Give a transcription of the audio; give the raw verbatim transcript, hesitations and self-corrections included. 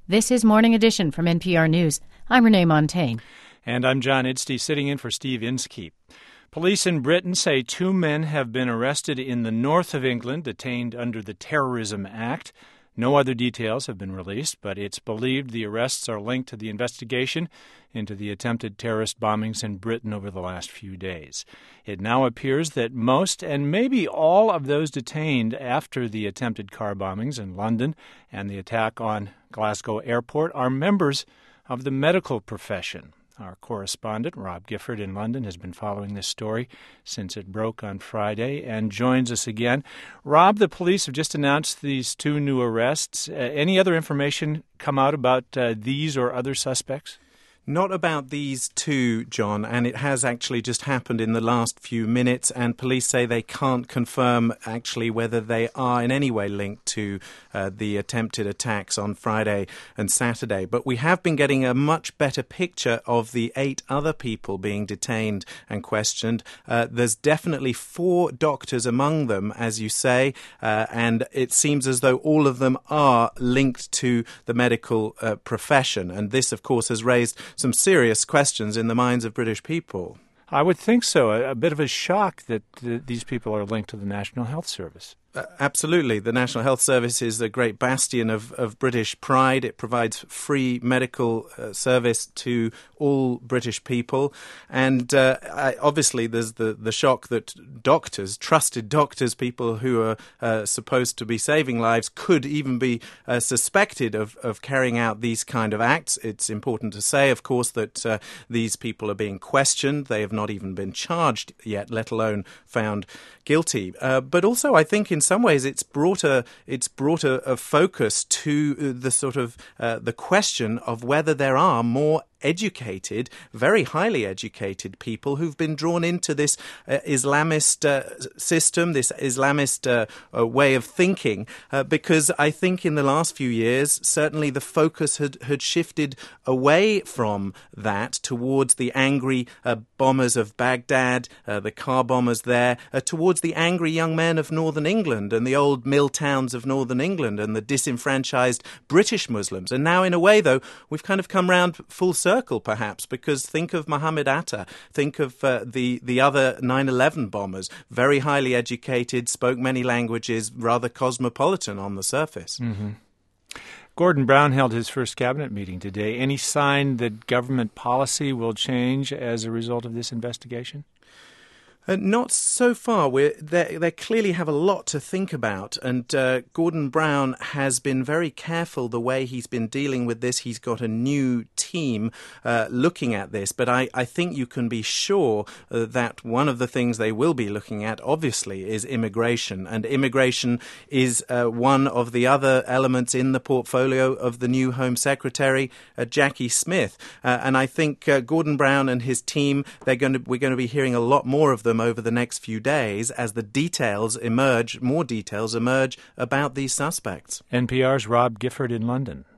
This is Morning Edition from N P R News. I'm Renee Montaigne. And I'm John Idstey, sitting in for Steve Inskeep. Police in Britain say two men have been arrested in the north of England, detained under the Terrorism Act. No other details have been released, but it's believed the arrests are linked to the investigation into the attempted terrorist bombings in Britain over the last few days. It now appears that most and maybe all of those detained after the attempted car bombings in London and the attack on Glasgow Airport are members of the medical profession. Our correspondent, Rob Gifford in London, has been following this story since it broke on Friday and joins us again. Rob, the police have just announced these two new arrests. Uh, any other information come out about uh, these or other suspects? Not about these two, John, and it has actually just happened in the last few minutes, and police say they can't confirm actually whether they are in any way linked to uh, the attempted attacks on Friday and Saturday. But we have been getting a much better picture of the eight other people being detained and questioned. Uh, there's definitely four doctors among them, as you say, uh, and it seems as though all of them are linked to the medical uh, profession. And this, of course, has raised some serious questions in the minds of British people. I would think so. A, a bit of a shock that uh, these people are linked to the National Health Service. Uh, absolutely. The National Health Service is a great bastion of, of British pride. It provides free medical uh, service to all British people. And uh, I, obviously there's the, the shock that doctors, trusted doctors, people who are uh, supposed to be saving lives, could even be uh, suspected of, of carrying out these kind of acts. It's important to say, of course, that uh, these people are being questioned. They have not even been charged yet, let alone found guilty. Uh, but also, I think in some ways it's brought a it's brought a, a focus to the sort of uh, the question of whether there are more educated, very highly educated people who've been drawn into this uh, Islamist uh, system, this Islamist uh, uh, way of thinking, uh, because I think in the last few years, certainly the focus had, had shifted away from that towards the angry uh, bombers of Baghdad, uh, the car bombers there, uh, towards the angry young men of northern England and the old mill towns of northern England and the disenfranchised British Muslims. And now, in a way, though, we've kind of come round full circle. Circle, perhaps, because think of Mohammed Atta, think of uh, the, the other nine eleven bombers, very highly educated, spoke many languages, rather cosmopolitan on the surface. Mm-hmm. Gordon Brown held his first cabinet meeting today. Any sign that government policy will change as a result of this investigation? Uh, not so far. We're, they, they clearly have a lot to think about, and uh, Gordon Brown has been very careful the way he's been dealing with this. He's got a new team uh, looking at this, but I, I think you can be sure uh, that one of the things they will be looking at, obviously, is immigration, and immigration is uh, one of the other elements in the portfolio of the new Home Secretary, uh, Jackie Smith, uh, and I think uh, Gordon Brown and his team, they're going to we're going to be hearing a lot more of them over the next few days as the details emerge, more details emerge about these suspects. N P R's Rob Gifford in London.